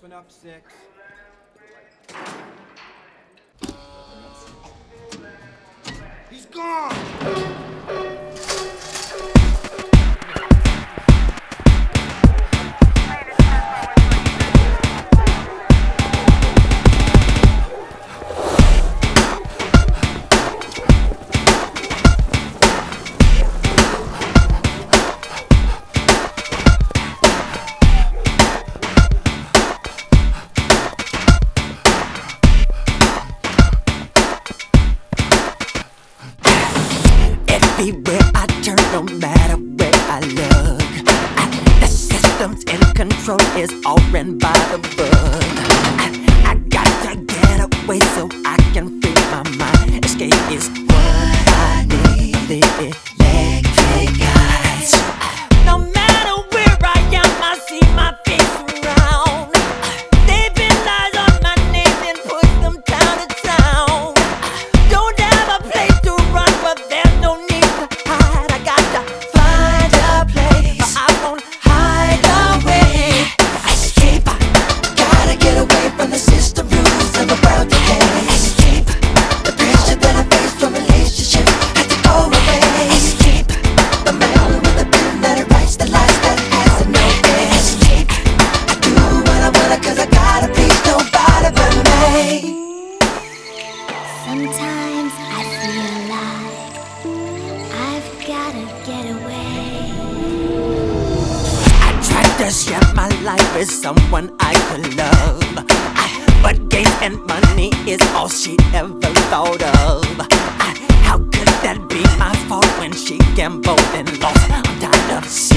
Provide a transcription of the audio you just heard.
Open up 6. He's gone! Everywhere I turn, no matter where I look, the system's in control, is all ran by the book. I got to get away so I can free my mind. Escape is what I need. The electric eyes. No matter where I am, I see my face around. They been lies on my name and push them down to town. Don't have a place to run, but there's no need to hide. I got to find a place, or I won't hide away. Escape, gotta get away from the system rules of the world today. Escape, the pressure that I face from relationship had to go away. Escape, the man with the pen that writes the lies that has no end. Escape, I do what I wanna 'cause I gotta please nobody but me. Sometimes I feel like I've gotta get away. I tried to share my life with someone I could love, but gain and money is all she ever thought of. How could that be my fault when she gambled and lost? I'm tired of